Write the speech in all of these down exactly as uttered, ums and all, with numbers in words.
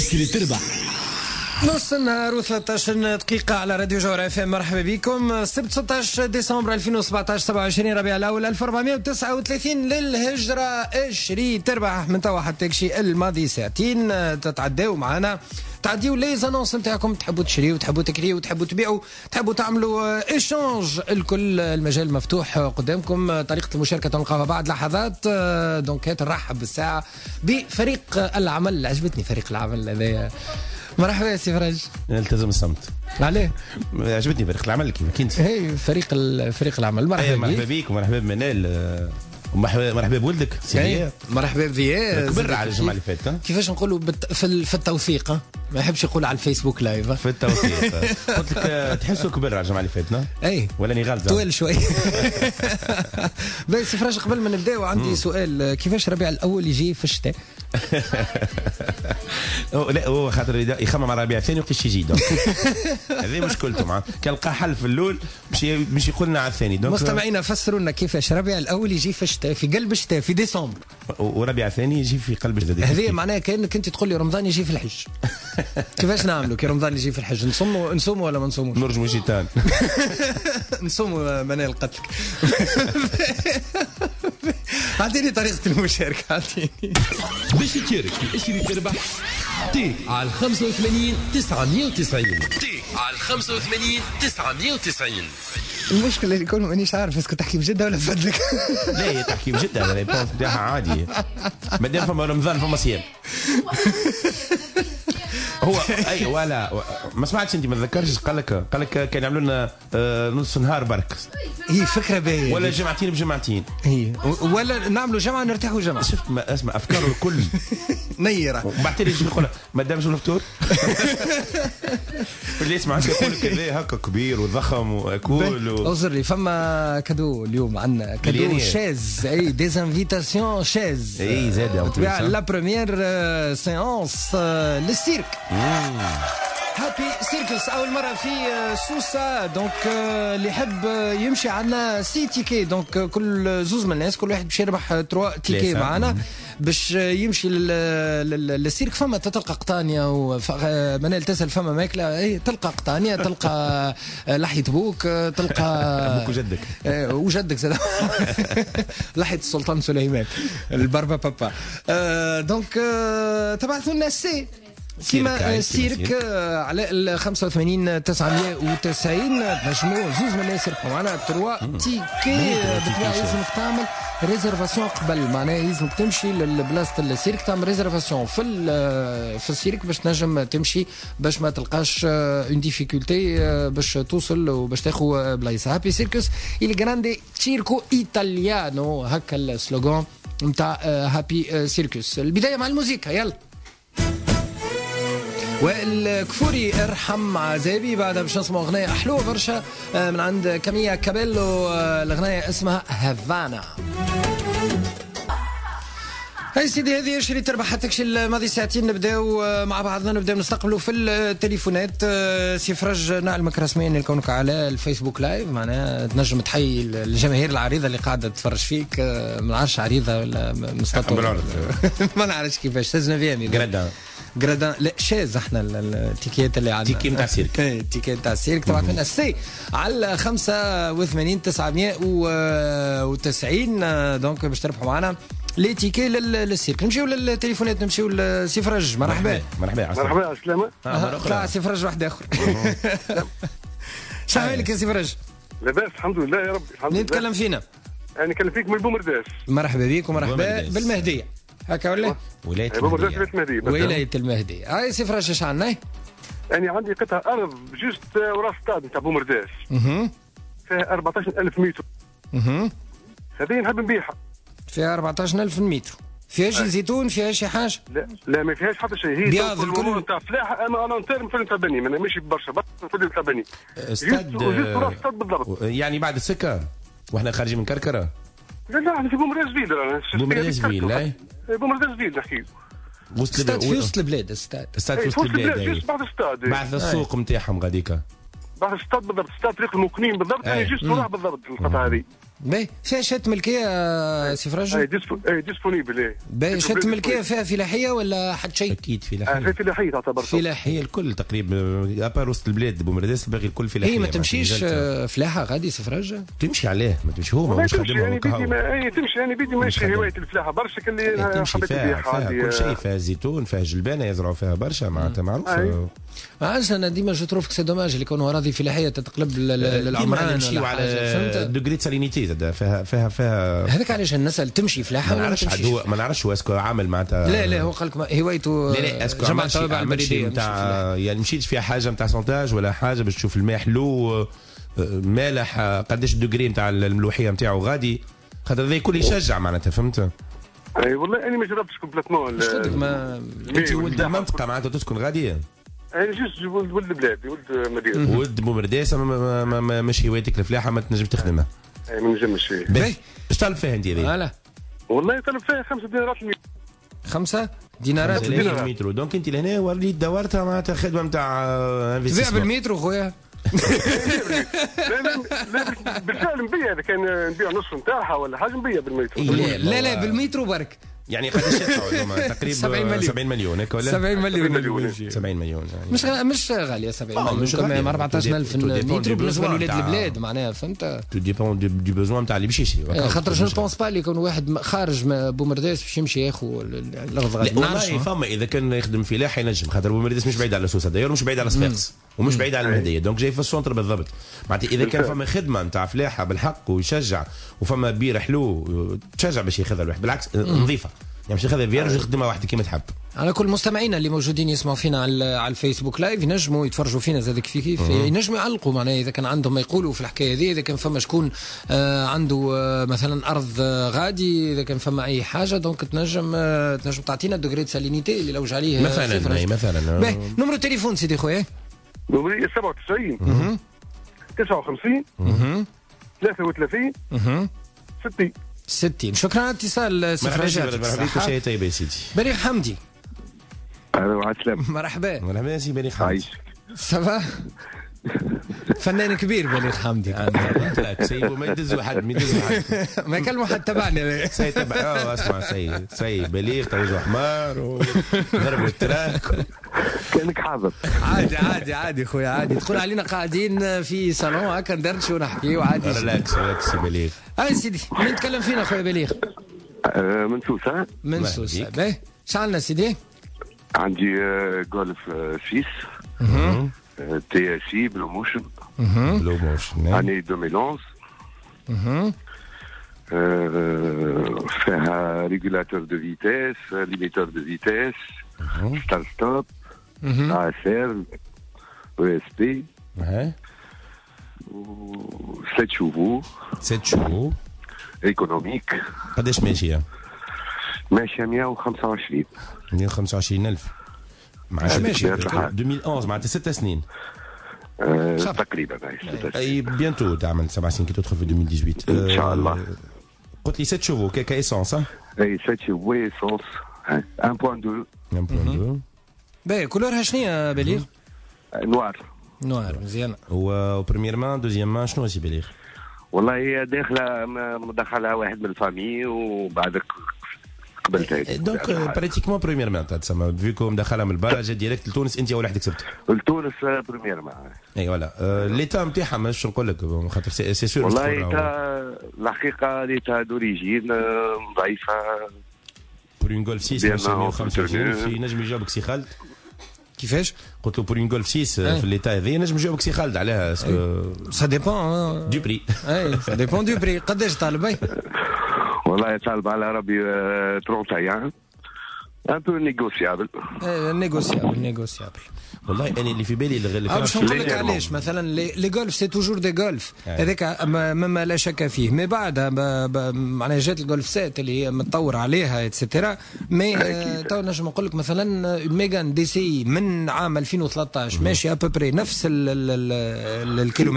اشتري تربح. نص النهار وثلاثطاش دقيقة على راديو جوهر اف ام. مرحبا بكم. السبت ستطاش ديسمبر ألفين وسبعطاش سبعة وعشرين ربيع الأول ألف وأربعمائة وتسعة وثلاثين للهجرة. اشري تربح من توا حتى كشي الماضي ساعتين تتعداو معنا، تعديو لي زانونس نتاعكم، تحبوا تشريوا تحبوا تكريوا تحبوا تبيعوا تحبوا تعملوا ايشانج، الكل المجال مفتوح قدامكم. طريقة المشاركة تلقاها بعد لحظات. دونك هات نرحب بالساعة بفريق العمل. عجبتني فريق العمل هذايا. مرحبا يا سي فرج. التزم الصمت. عليه عجبتني فريق العمل كيما كنت. هي فريق فريق العمل. مرحبا مرحبا بيك ومرحبا بمنال ومرحبا مرحبا بولدك سي. مرحبا بيا. كبر على الجمعه اللي فاتت. كيفاش نقولوا في في التوثيق، ما يحبش يقول على الفيسبوك لايف. في التوثيق قلت لك تحسوا كبر على الجمعه اللي فاتت. اي ولا اني غلط طويل شوي. بس فراش قبل ما نبداو عندي سؤال. كيفاش ربيع الاول يجي في الشتاء؟ لا هو خاطر يخمم على ربيع الثاني وقتاش يجي. دونك هذه مشكلته معاه. كان لقى حل في الاول مش مش يقول لنا على الثاني. دونك مستمعينا فسروا لنا كيفاش ربيع الاول يجي في الشتاء، في قلب الشتاء في ديسمبر، وربيع الثاني يجي في قلب الشتاء. هذه معناها كانك انت تقول لي رمضان يجي في الحج. كيفاش نعملوا كي رمضان يجي في الحج؟ نصوموا نصوموا ولا ما نصوموش؟ نرجموا شيطان. نصوموا منال قتلك. اعطيني طريقة المشاركة. اعطيني باش تشارك في اشتري تربح. تي على خمسة وثمانين تسعمائة وتسعين. تي على خمسة وثمانين تسعمائة وتسعين. المشكلة اللي يكون مانيش عارف اسكو تحكي بجدة ولا بفضلك. لا هي تحكي بجدة، الريبونس نتاعها عادي. مادام فما رمضان فما صيام. هو اي ولا ما سمعتش انت؟ ما تذكرش قال لك قال لك كان يعملوا لنا نص نهار برك. هي فكره باهيه. ولا جمعتين بجمعتين. هي ولا نعملوا جمعه نرتاحوا جمعه. شفت ما اسمع افكاره الكل نيره. وبعد يجي يقول ما دامش الفطور. اللي يسمع يقول كذا هكا كبير وضخم واكل و... اوزر لي فما كادو اليوم عندنا كادو شاز. اي ديزانفيتاسيون شاز. اي زاد تبع لا بروميير سيونس للسيرك. هابي سيركس اول مره في سوسه. دونك اللي يحب يمشي عندنا سي تيكي. دونك كل زوز من الناس كل واحد باش يربح تروا تيكي معنا باش يمشي للسيرك. فما تلقى قطانيه ومنال تسال فما ماكله. اي تلقى قطانيه، تلقى لحيه بوك، تلقى ابوك وجدك وجدك زاد. لحيه السلطان سليمان البربا بابا. دونك تبعثوا لنا سي كيما سيرك على ال خمسة وثمانين تسعمائة وتسعين. نجموا زوز من الناس يربحوا معنا تروا تيكي. بالطبيعه لازمك تعمل ريزرفاسيون قبل، معناها لازمك تمشي للبلاصه السيرك تعمل ريزرفاسيون في في السيرك باش تنجم تمشي باش ما تلقاش اون ديفيكولتي باش توصل وباش تاخذ بلايص. هابي سيركس il grande circo italiano، هكا السلوغان نتاع هابي سيركس. البدايه مع الموسيقى يلا. والكفوري ارحم عذابي. بعدها باش نسمعوا اغنيه حلوه برشا من عند كاميا كابيلو. الاغنيه اسمها هافانا. هاي سيدي هذه اشري تربح حتى كشي الماضي ساعتين. نبداو مع بعضنا نبداو نستقبلوا في التليفونات. سي فرج نعلمك رسميا اللي كونك على الفيسبوك لايف، معناها تنجم تحيي الجماهير العريضه اللي قاعده تتفرج فيك. ما نعرفش عريضه ولا مستطيل. ما نعرفش كيفاش تزنفيامي جرادان جرادان. لا شاز احنا التيكيات اللي عندنا تيكي نتاع السيرك. التيكيات نتاع السيرك تبعت لنا السي على خمسة وثمانين تسعمائة وتسعين. دونك باش تربحوا معنا لي تيكي للسيرك. نمشيو للتليفونات. نمشيو لسي فرج. مرحبا. مرحبا مرحبا على السلامة. طلع سي فرج واحد اخر. شحالك يا سي فرج؟ لاباس الحمد لله يا ربي. الحمد لله. نتكلم فينا. انا نكلم فيك من بومرداس. مرحبا بك ومرحبا بالمهديه. هكا ولا؟ ولاية المهدية. ولاية المهدية. هاي سي فرج اش عندنا؟ أنا عندي قطعة أرض جوست وراء ستاد نتاع بومرداس. اها. فيها أربعطاش ألف متر. اها. هذه نحب نبيعها. فيها أربعطاش ألف متر. فيها شي زيتون؟ فيها شي حاجة؟ لا لا ما فيهاش حتى شيء. هي بياض الكل نتاع فلاحة. أما أنا نترم في نتاع بني أنا ماشي برشا بس في نتاع بني. استاد جوست وراء ستاد بالضبط. يعني بعد السكة واحنا خارجين من كركرة. لا لا احنا في بومرداس فيل. بومرداس فيل لا بومرداس فيل نحكي. استاد في وسط البلاد. استاد استاد في وسط البلاد. جوست بعد الستاد. بعد السوق نتاعهم غاديكا. بعد الستاد بالضبط. استاد طريق المقنين بالضبط. يعني جوست وراء بالضبط القطعة هذه. باهي فيها شهاده ملكيه سي فراج؟ اي ديسبو اي ديسبونيبل اي باهي شهاده ملكيه فيها فلاحيه ولا حد شيء؟ اكيد فلاحيه. في فلاحيه تعتبر فلاحيه الكل تقريبا ابار وسط البلاد بومرداس باقي الكل فلاحيه. هي ما تمشيش فلاحه غادي سي فراج؟ تمشي عليه ما تمشي هو مش خادمها يعني بيدي ما اي تمشي يعني بيدي ماشي هوايه الفلاحه برشا اللي تمشي فيها, فيها كل شيء، فيها زيتون فيها جلبانه يزرعوا فيها برشا معناتها معروف. علاش انا ديما جو تروفك سي دوماج اللي كونوا اراضي فلاحيه تتقلب للعمران نمشيو على دوغري سالينيتي زاد فيها فيها فيها هذاك علاش نسال تمشي فلاحه ما نعرفش عاد هو ما نعرفش هو اسكو عامل معناتها لا لا هو قال لك هوايته لا لا اسكو جماعه الطوابع البريديه نتاع يعني مشيت فيها حاجه نتاع سونتاج ولا حاجه باش تشوف الماء حلو مالح قداش الدوغري نتاع الملوحيه نتاعو غادي خاطر هذا الكل يشجع معناتها فهمت. اي والله انا ما جربتش كومبليتمون. ما انت ولد المنطقه معناتها تسكن غادي؟ انا جوست ولد البلاد ولد مدينه ولد بومرداس مش هوايتك الفلاحه ما تنجم تخدمها. اي ما نجمش. باهي اش طالب فيها انت هذه؟ لا والله طالب فيها خمسة دينارات المتر. خمسة دينارات المتر دونك انت لهنا وليت دورتها معناتها خدمه نتاع تبيع بالمتر خويا. لا لا بالفعل نبيع اذا كان نبيع نصف نتاعها ولا حاجه نبيع بالمتر. لا لا بالمتر برك يعني قداش يدفعوا تقريبا سبعين مليون هيك ولا سبعين مليون سبعين مليون يعني مش مش غاليه سبعين مليون مش غاليه أربعة عشر ألف متر بالنسبه لولاد البلاد معناها فهمت. تو ديبون دو بوزوان نتاع اللي باش يشري خاطر جو بونس با اللي يكون واحد خارج بومرداس باش يمشي ياخذ الارض غادي. والله فما اذا كان يخدم فلاحه ينجم خاطر بومرداس مش بعيد على سوسه داير مش بعيد على صفاقس ومش بعيد على المهديه دونك جاي في السونتر بالضبط معناتها اذا كان فما خدمه نتاع فلاحه بالحق ويشجع وفما بير حلو تشجع باش ياخذها الواحد بالعكس نظيفه يعني مش ياخذها فيرج يخدمها واحد كيما تحب. على كل مستمعينا اللي موجودين يسمعوا فينا على على الفيسبوك لايف ينجموا يتفرجوا فينا زاد كيف كيف ينجموا يعلقوا معناها اذا كان عندهم ما يقولوا في الحكايه هذه، اذا كان فما شكون آه عنده آه مثلا ارض آه غادي، اذا كان فما اي حاجه دونك تنجم آه تنجم تعطينا دوغري سالينيتي اللي لوج عليه مثلا مثلا. باهي نمرو التليفون سيدي خويا نمري سبعة وتسعين تسعة وخمسين ثلاثة وثلاثين ستين ستين. شكرا على الاتصال سي فرجات. مرحبا بك شيء طيب يا سيدي. بليغ حمدي. اهلا وسهلا. مرحبا. مرحبا يا سي بليغ حمدي. سافا فنان كبير بليغ حمدي. سيبوا ما يدزوا حد ما يدزوا حد ما يكلموا حد تبعنا. سي تبع اه اسمع سي سي بليغ توجه حمار وضربوا التراك كانك حاضر. عادي عادي عادي خويا عادي تدخل علينا قاعدين في صالون هكا ندردشوا ونحكيوا عادي. ريلاكس ريلاكس بليغ. اي سيدي من نتكلم فينا خويا بليغ؟ من سوسه. من سوسه. باهي شعلنا سيدي؟ عندي جولف سيس تي اس اي بلو موشن بلو موشن اني ألفين وحداشر فيها ريغولاتور دو فيتيس ليميتور دو فيتيس ستار ستوب ا اس ار او اس بي سبعة شوفو سبعة شوفو ايكونوميك. قداش ماشيه؟ ماشيه مئة وخمسة وعشرين مئة وخمسة وعشرين ألف مع ماشي ألفين وأحد عشر معناتها ست سنين أه تقريبا. اي بيانتو تعمل سبع سنين كي تدخل في ألفين وثمانية عشر ان شاء الله. قلت لي سبعة شوفو كا ايسونس ها؟ اي سبعة شوفو ايسونس واحد فاصلة اثنين واحد فاصلة اثنين. باهي كولورها شنو يا بليغ؟ نوار. نوار مزيان. و بريميرمان دوزيامون شنو سي بليغ؟ والله هي داخله مدخلها واحد من الفامي وبعدك قبلتها. دونك براتيكمون بريميرمان تسمى فيكم دخلها من البرا جا ديريكت لتونس انت اول واحد كسبت. لتونس بريميرمان. اي فوالا ليتا نتاعها ماش نقول لك خاطر سي سور. والله ليتا الحقيقه ليتا دوريجين ضعيفه. بور جولف ستة مئة وخمسة وعشرين نجم يجاوبك سي خالد. كيفاش؟ قلت له بور جولف ستة في الليتا هذه نجم يجاوبك سي خالد عليها اسكو سا ديبون دو بري. اي سا ديبون دو بري. قداش طالب؟ والله طالب على ربي ثلاثين ان بو نيغوسيابل. نيغوسيابل نيغوسيابل. والله انا اللي في بالي اللي باش نقول لك علاش مثلا لي غولف سي توجور دي غولف هذاك مما لا شك فيه مي بعد معناها جات الغولف سات اللي هي متطور عليها اتسيتيرا مي تو نجم نقول لك مثلا ميغان دي سي من عام ألفين وثلاثة عشر ماشي ابوبري نفس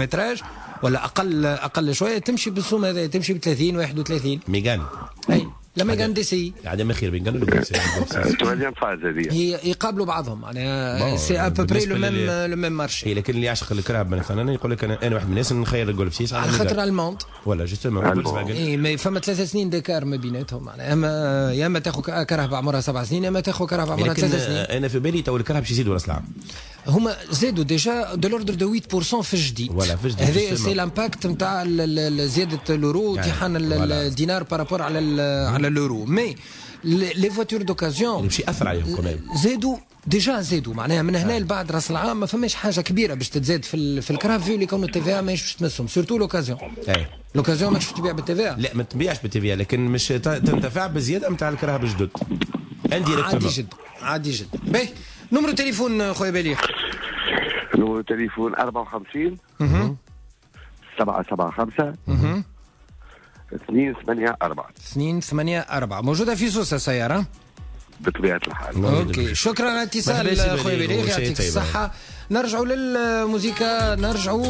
الكيلومتراج ولا اقل اقل شويه تمشي بالسوم هذا تمشي ب ثلاثين واحد وثلاثين. ميغان اي لا ميغان دي سي عدم خير بين قالوا له توازيام فاز هذه هي يقابلوا بعضهم معناها سي ا بو بري لو ميم لو ميم مارشي. لكن اللي يعشق الكرهب مثلا يقول لك انا واحد من الناس نخير الجولف ستة على خاطر الموند ولا جوستومون اي مي فما ثلاث سنين ديكار ما بيناتهم معناها اما يا اما تاخذ كرهب عمرها سبع سنين يا اما تاخذ كرهب عمرها ثلاث سنين. انا في بالي تو الكرهب باش يزيدوا راس العام هما زادوا ديجا دو لوردر دو ثمانية بالمئة في الجديد. هذا سي لامباكت نتاع زياده الاورو امتحان الدينار بارابور على على الاورو. مي لي فواتور دوكازيون يمشي اثر عليهم كمان زادوا ديجا زادوا معناها من هنا لبعد راس العام ما فماش حاجه كبيره باش تتزاد في في الكراف فيو اللي كونوا التي في ماهيش باش تمسهم سورتو لوكازيون. اي لوكازيون ما تشوف تبيع بالتي في. لا ما تبيعش بالتي في لكن مش تنتفع بالزياده نتاع الكراف الجدد عادي جدا عادي جدا. باهي نمرو تليفون خويا بليغ. نمرو تليفون أربعة وخمسين سبعة سبعة خمسة اثنين ثمانية أربعة اثنين ثمانية أربعة موجودة في سوسة سيارة بطبيعة الحال. اوكي شكرا على الاتصال خويا بليغ يعطيك الصحة. نرجعوا للموسيقى نرجعوا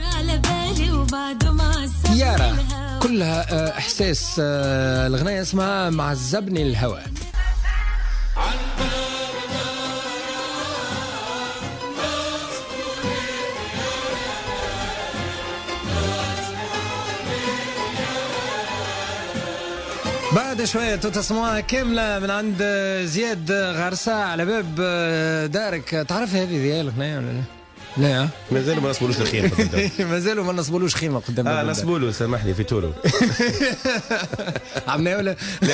يارا كلها احساس الغناية اسمها معذبني الهوى. بعد شوية تسمعها كاملة من عند زياد غرسة على باب دارك. تعرف هذه ذي الغناية ولا لا؟ لا مازالوا ما نصبولوش الخيمة مازالوا ما نصبولوش خيمة قدام. اه نصبولو سامحني في تورو عمنا ولا لا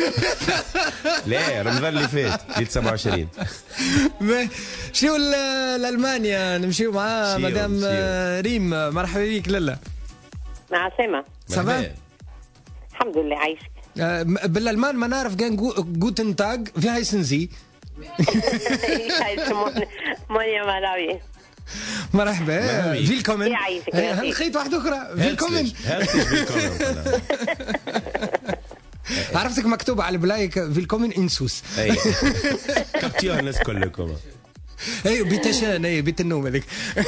لا رمضان اللي فات جيت سبعة وعشرين. شنو لألمانيا نمشيو مع مدام ريم. مرحبا بك لالا. مع سما سافا الحمد لله عايشك. بالالمان ما نعرف كان جوتن تاغ في هايسنزي. مونيا مالاوي مرحبا فيلكومن. هل خيط واحده اخرى فيلكومن. عرفتك مكتوب على البلايك فيلكومن انسوس. اي كابتيو الناس كلكم. ايوه بيتشان ايوه بيت النوم هذيك.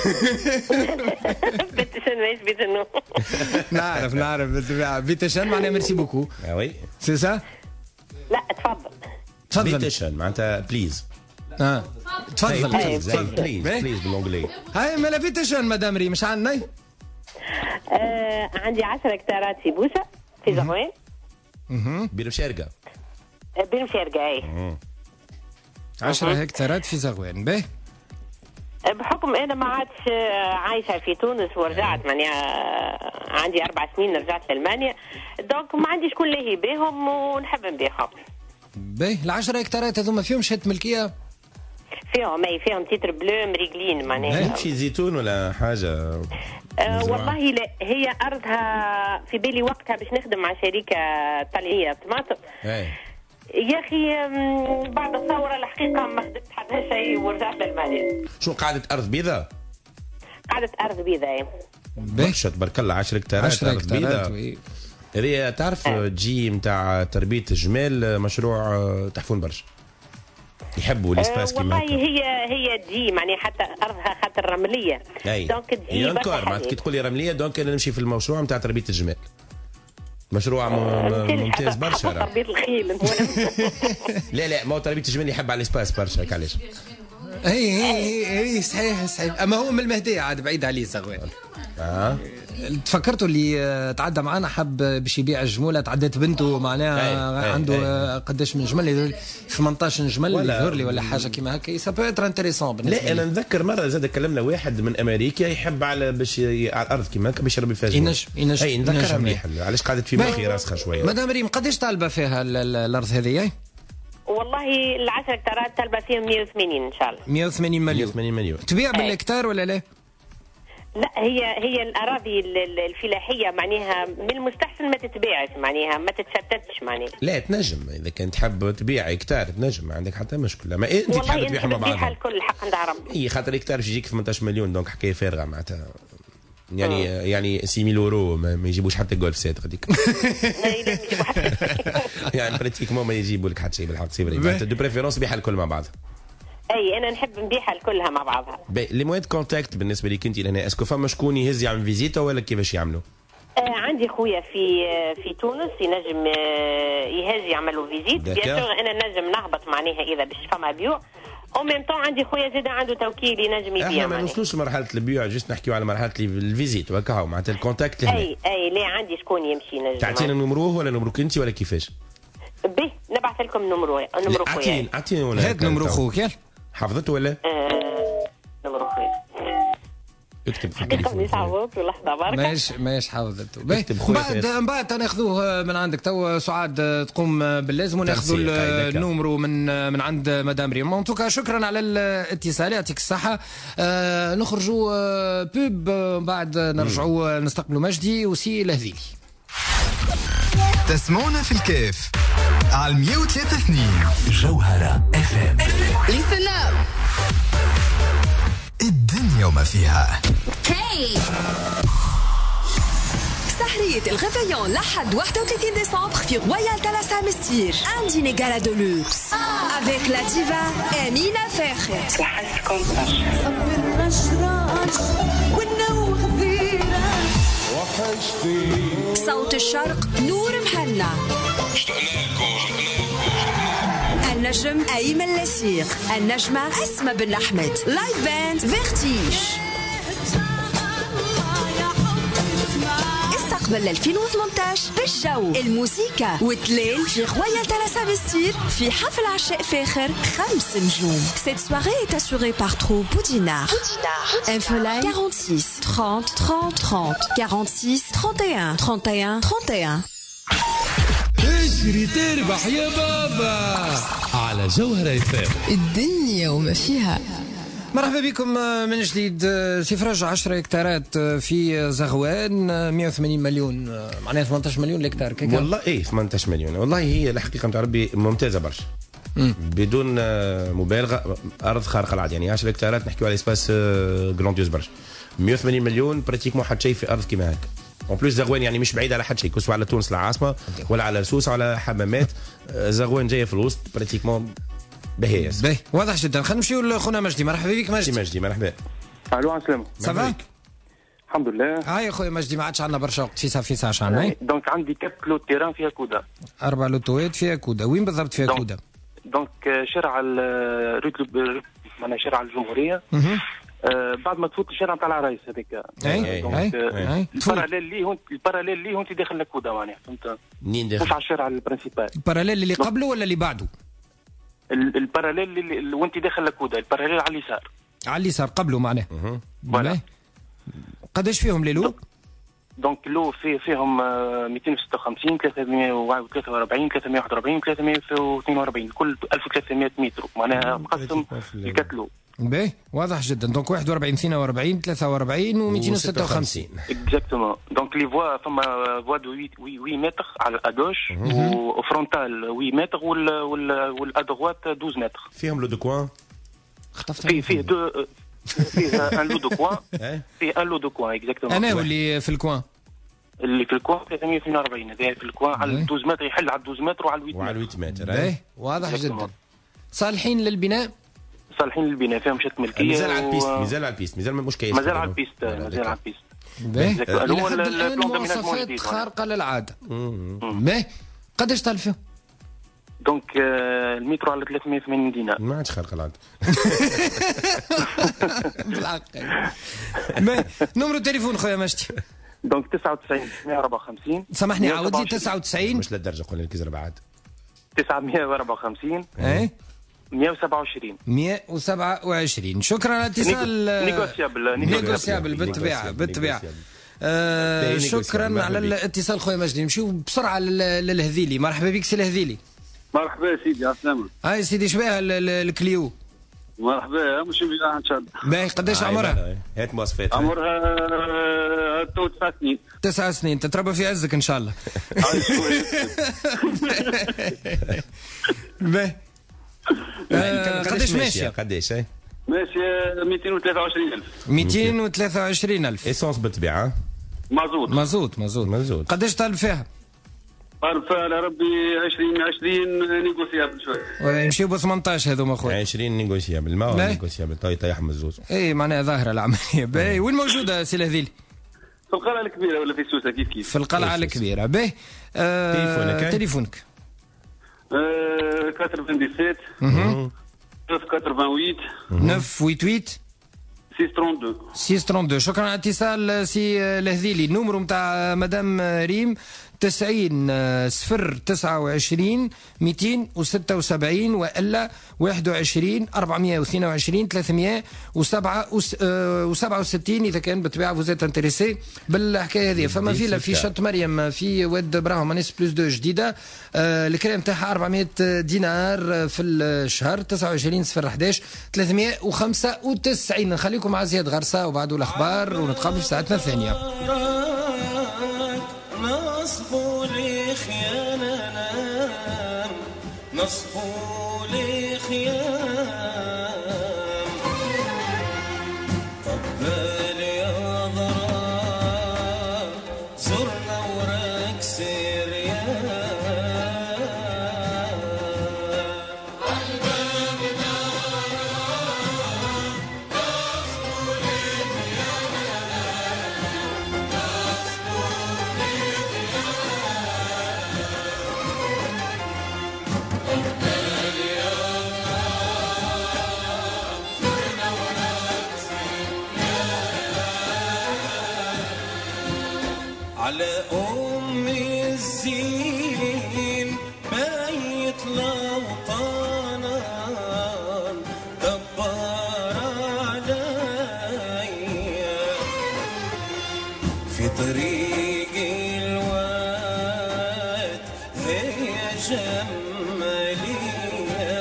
بيتشان ماهيش بيت النوم. نعرف نعرف بيتشان معناها ميرسي بوكو. وي سي سا. لا تفضل تفضل. بيتشان معناتها بليز. اه تفضل بليز بليز بليز بالانجلي. هاي مالا بيتشان مدام ري مش عندنا. آه عندي عشرة هكتارات في بوسة في زغوان. اها بين مشارقة. بين مشارقة اي. عشرة هكتارات في زغوان. باهي بحكم انا ما عادش عايشه في تونس ورجعت معناها عندي اربع سنين رجعت لالمانيا دونك ما عنديش كل لاهي بهم ونحب نبيعهم. باهي العشرة هكتارات هذوما فيهم شهاده ملكيه؟ فيهم اي فيهم تيتر بلو مريقلين معناها. شي زيتون ولا حاجه؟ أه والله لا هي ارضها في بالي وقتها باش نخدم مع شركه طليعيه طماطم. يا اخي بعد الثوره الحقيقه ما خدمت حتى شيء ورجعت للماليه. شو قاعده ارض بيضاء؟ قاعده ارض بيضاء. برشا تبارك الله عشرة هكتارات ارض بيضاء. هذه تعرف جي نتاع تربيه الجمال مشروع تحفون برشا. يحبوا الاسباس أه كيما والله هي هي تجي معناها حتى ارضها خاطر رمليه. دونك تجي برشا. معناتها كي تقول لي رمليه دونك انا نمشي في المشروع نتاع تربيه الجمال. مشروع ممتاز برشا. تربيه الخيل. لا لا ما هو تربيه الجمال يحب على الاسباس برشا علاش. اي اي اي صحيح صحيح. اما هو من المهديه عاد بعيد عليه زغوان. اه تفكرتوا اللي تعدى معنا حب باش يبيع الجموله تعدت بنته معناها عنده قداش من جمل ثمانية عشر جمل يظهر لي ولا حاجه كيما هكا سا بو اتر انتريسون. لا انا نذكر مره زاد كلمنا واحد من امريكا يحب على باش على الارض كيما هكا باش يربي فيها جمل. ينجم ينجم اي نذكرها مليح علاش قعدت في مخي راسخه شويه. مدام ريم قداش طالبه فيها الارض هذه؟ والله العشر هكتارات طالبه فيهم مية وثمانين ان شاء الله. مية وثمانين مليون. مية وثمانين مليون. تبيع بالهكتار ولا لا؟ لا هي هي الاراضي الفلاحيه معناها من المستحسن ما تتباعش معناها ما تتشتتش معناها. لا تنجم اذا كنت تحب تبيع هكتار تنجم ما عندك حتى مشكله. ما انت تحب تبيعهم مع بعض. والله انت الكل حق عند ربي. اي خاطر هكتار باش يجيك ثمانية عشر مليون دونك حكايه فارغه معناتها. يعني أوه. يعني ستة آلاف اورو ما, ما يجيبوش حتى جولف سيت غاديك. يعني براتيكمون ما يجيبوا لك حتى شيء بالحق سي فري. دو بريفيرونس بيعها الكل مع بعض. اي انا نحب نبيعها كلها مع بعضها. لي مواد كونتاكت بالنسبه لك انت لهنا اسكو فما شكون يهز يعمل فيزيتا ولا كيفاش يعملوا؟ آه عندي خويا في في تونس ينجم آه يهاجي يعملوا فيزيت. بيان سور انا نجم نهبط معناها اذا باش فما بيوع. او ميم طون عندي خويا زيد عنده توكيل ينجم يبيع. احنا ما نوصلوش لمرحله البيوع، جست نحكيو على مرحله الفيزيت وهكا معناتها الكونتاكت لهنا. اي اي لا عندي شكون يمشي نجم. تعطينا نمروه ولا نمروك انت ولا كيفاش؟ به نبعث لكم نمرو نمرو خويا. اعطيني اعطيني هات نمرو خوك يلا. حفظته ولا؟ آه نمرو خويا. اكتب في التليفون. لحظه بركه. ماشي ماشي حافظته. بعد بعد ناخذوه من عندك تو سعاد تقوم باللازم وناخذوا النومرو من من عند مدام ريم. انتوكا شكرا على الاتصال يعطيك الصحه. آه نخرجوا آه بوب بعد نرجعوا نستقبلوا مجدي وسي الهذيلي. تسمعونا في الكيف على مية وثلاثة اثنين جوهرة اف ام. Listen up. الدنيا وما فيها. Hey. سهرية الغفيون لحد واحد وثلاثين ديسمبر في رويال تلاسا مستير. Un dîner gala de luxe avec la diva Amina Ferret. صوت الشرق نور مهنا. النجم أيمن لسيق. النجمة أسماء بن أحمد. لايف باند فيرتيج. استقبل ألفين وثمانية عشر بالجو الموسيقى والتليل في رويال تلاسا مستير في حفل عشاء فاخر خمس نجوم. Cette soirée est assurée par Trou Boudinard. Infoline quarante-six trente trente trente quarante-six trente et un trente et un trente et un. اشتري تربح يا بابا على جوهرة اف ام. الدنيا وما فيها. مرحبا بكم من جديد. سفرج عشرة هكتارات في زغوان مئة وثمانين مليون معناها ثمانية عشر مليون هكتار كيكا. والله ايه ثمانية عشر مليون. والله هي الحقيقه نتاع ربي ممتازه برشا بدون مبالغه. ارض خارقه العاده يعني عشرة هكتارات نحكيو على اسباس جرانديوز برشا. مئة وثمانين مليون براتيكمون حد شيء في ارض كيما هكا. اون بليس زغوان يعني مش بعيد على حد شيء كسوا على تونس العاصمه ولا على سوسه ولا حمامات. زغوان جايه في الوسط براتيكمون باهي باهي واضح جدا. خلينا نمشيو لخونا مجدي. مرحبا بك مجدي. مجدي مرحبا. الو عسلامة. صافا الحمد لله. هاي خويا مجدي ما عادش عندنا برشا وقت في صافي ساعه عشان. دونك عندي كاب كلو تيران فيها كودا. اربع لوتوات فيها كودا. وين بالضبط فيها كودا؟ دونك شارع روت معناها شارع الجمهوريه. آه بعد ما تفوت الشارع نتاع العرايس هذاك. اي اي الباراليل ليه الباراليل ليه وانت داخل لكودا معناها فهمت. منين داخل؟ مش على الشارع البرنسيبال. الباراليل اللي قبله ولا اللي بعده؟ الباراليل اللي وانت داخل لكودا. الباراليل على اليسار. على اليسار قبله معناه. فوالا. قداش فيهم لي لو؟ دونك لو في فيهم مئتين وستة وخمسين ثلاثمئة وثلاثة وأربعين ثلاثمئة وواحد وأربعين ثلاثمئة واثنين وأربعين كل ألف وثلاثمئة متر معناها مقسم الكتلو. باهي واضح جدا. دونك واحد وأربعين اثنين وأربعين ثلاثة وأربعين ومئتين وستة وخمسين. اكزاكتومون. دونك لي فوا فما فوا دو ثمانية متر على ادوش وفرونتال ثمانية متر وال وال والادروات اثنا عشر متر. فيهم لو دو كوان. في فيه دو فيه ان لو دو كوان. فيه ان لو دو كوان اكزاكتومون. انا واللي في الكوان اللي في الكوان ثلاثمئة واثنين وأربعين. هذا في الكوان على اثنا عشر متر يحل على اثنا عشر متر وعلى ثمانية متر. باهي واضح جدا. صالحين للبناء. صالحين للبناء فيهم شت ملكيه. مازال على البيست مازال على البيست مازال مش كيف. مازال على البيست مازال على البيست. باهي هو البلان مواصفات خارقه للعاده. باهي قداش طال فيه؟ دونك المترو على ثلاثمئة وثمانين دينار. ما عادش خارقه العاده. بالحق. باهي نمرو التليفون خويا مجدي. دونك تسعة وتسعين تسعمئة وأربعة وخمسين. سامحني عاود لي تسعة وتسعين. مش للدرجه قلنا لك زرب عاد. تسعمئة وأربعة وخمسين. اي مئة وسبعة وعشرين. مئة وسبعة وعشرين. شكرا على الاتصال. نيغوسيابل نيغوسيابل بالطبيعه بالطبيعه. آه شكرا على الاتصال خويا مجدي. نمشيو بسرعه للهذيلي. مرحبا بك سي الهذيلي. مرحبا سيدي عسلامة. هاي سيدي شبيه الكليو؟ مرحبا مش بيها ان شاء الله. باهي قداش عمرها؟ هات مواصفات. عمرها تو تسع سنين. تسع سنين تتربى في عزك ان شاء الله. باهي قداش ماشيه؟ قداش اي؟ ماشيه مئتين وثلاثة وعشرين ألف. مئتين وثلاثة وعشرين ألف. ايسونس بالطبيعه. مازوت مازوت مازوت مازوت. قداش طالب فيها؟ طالب فيها على ربي عشرين عشرين نيغوسيابل شويه. يمشيو ب ثمانية عشر هذوما خويا. عشرين نيغوسيابل ما هو نيغوسيابل طاي طايح مزوز. اي معناها ظاهره العمليه. باهي وين موجوده سي الهذيلي؟ في القلعه الكبيره ولا في سوسه كيف كيف؟ في القلعه الكبيره. به آه تليفونك تليفونك آه سبعة وثمانين اها تسعة وثمانين تسعة ثمانية ثمانية ستة اثنين اثنين ستة اثنين اثنين. شكرا على الاتصال سي الهذيلي. النمر نتاع مدام ريم تسعين صفر تسعة وعشرين مئتين وستة وسبعين والا واحد وعشرين أربعمئة واثنين وعشرين ثلاثمئة وسبعة وستين اذا كان بالطبيعه فوزيت انتريسي بالحكايه هذه. فما فيلا في شط مريم في واد براهم مانيس بلوس دو جديده آه الكريم تاعها أربعمئة دينار في الشهر تسعة وعشرين صفر أحد عشر ثلاثمئة وخمسة وتسعين. نخليكم مع زياد غرسه وبعده الاخبار ونتقابل في ساعتنا الثانيه. نصبوا لي خيانة نصبوا لي خيانة قبل يا ضرار زرنا وراك سيريان على أمي الزين بيت لوطانا دبر عليا في طريق الواد هي جمالية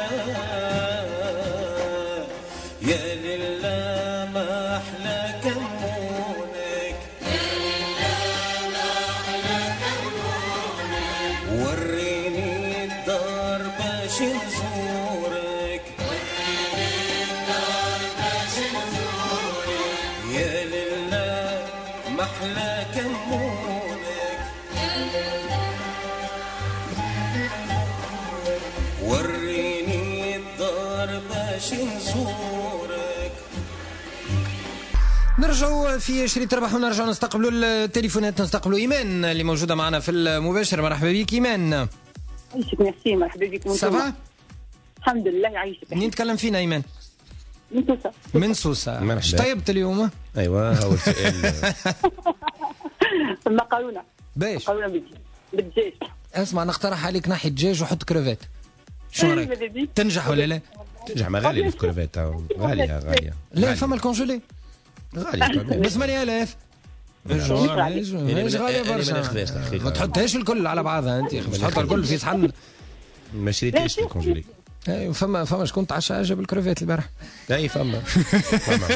يا لله ما أحلى كمونك وريني الدار باش نزورك يا لله محلى كمونك وريني الدار باش نزورك. نرجعوا في شريط ربح ونرجعوا نستقبلوا التليفونات. نستقبلوا ايمان اللي موجوده معنا في المباشر. مرحبا بك ايمان. عايشك ميرسي. مرحبا بك. سافا الحمد لله يعيشك. منين نتكلم فينا ايمان؟ من سوسه. من سوسه. اش طيبت اليوم؟ ايوه اول سؤال. المقارونه. باش مقارونه بالدجاج. اسمع نقترح عليك ناحيه دجاج وحط كرافات. شو رايك؟ تنجح ولا لا؟ تنجح ما غاليه الكرافات غاليه غاليه. لا فما الكونجولي غاليه بس ثمانية آلاف. مش غاليه برشا. ما تحطهاش الكل على بعضها انت باش تحطها الكل في صحن. ما شريتيش الكونجولي. اي فما فما شكون تعشى جاب الكرافات البارح. اي فما فما.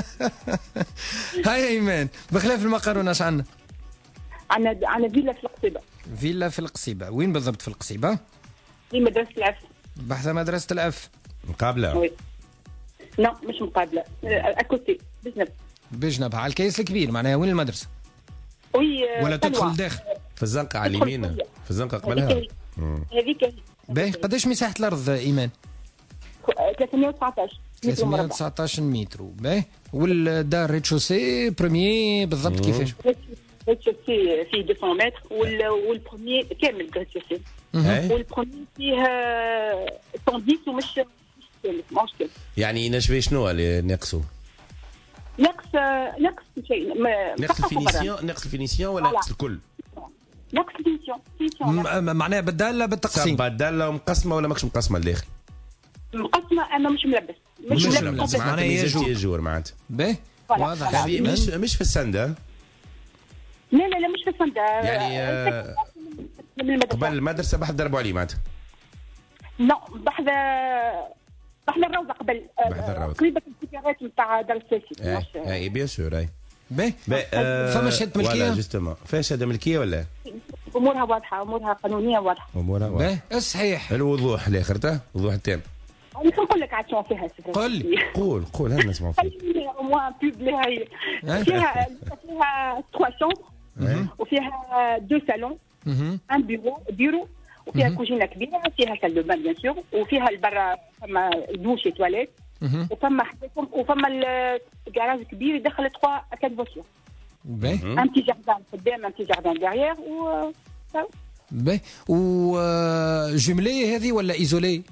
هاي ايمان بخلاف المقارونه اش عندنا؟ عندنا عندنا فيلا في القصيبه. فيلا في القصيبه. وين بالضبط في القصيبه؟ في مدرسه العف. بحث مدرسه العف. مقابله؟ وي. لا مش مقابله اكوتي بجنب. بجنبها على الكيس الكبير معناها وين المدرسه؟ وي ولا تدخل داخل؟ في الزنقه على اليمين. في الزنقه قبلها. هذيك. باهي قداش مساحه الارض ايمان؟ ثلاثمئة وتسعة عشر ثلاثمئة وتسعة عشر متر. باهي والدار ريتشوسي بريمي بالضبط كيفاش؟ ريتشوسي فيه مئتين متر والبروميي كامل ريتشوسي. والبروميي فيه مئة وعشرة ومش كامل ماهوش كامل. يعني نشوي شنو اللي ناقصوا؟ نقص نقص شيء نقص الفينيسيون. نقص الفينيسيون ولا نقص الكل؟ نقص الفينيسيون. معناها بالداله بالتقسيم. بالداله ومقسمه ولا ماكش مقسمه لداخل؟ مقسمه اما مش ملبس. مش ملبس معناها يجور يجور معناتها. باهي واضح. مش مش في السنده. لا لا لا مش في السنده. يعني قبل المدرسه بحث ضربوا عليه معناتها. لا بحث بحث الروضه قبل. بحث الروضه قريبه السكرات نتاع دار الساسي. اي بيان سور. اي باهي فما شهاده ملكيه؟ ولا جوستومون فيها شهاده ملكيه ولا؟ امورها واضحه. امورها قانونيه واضحه. امورها واضحه. باهي صحيح. الوضوح الاخر تاع الوضوح التام. مش نقول لك عاد شنو فيها. قول لي. قول قول هل نسمعوا فيك. موا بوب لها هي. فيها فيها ثلاث شومبر وفيها دو سالون ان بيرو بيرو وفيها كوجينه كبيره. فيها سال دو بان بيان سور وفيها البرا فما دوش تواليت وفما وفما الكراج كبير يدخل ثلاثة أربعة فوتور. un petit jardin قدام un petit jardin derrière و باهي. وجملة هذه ولا ايزولي؟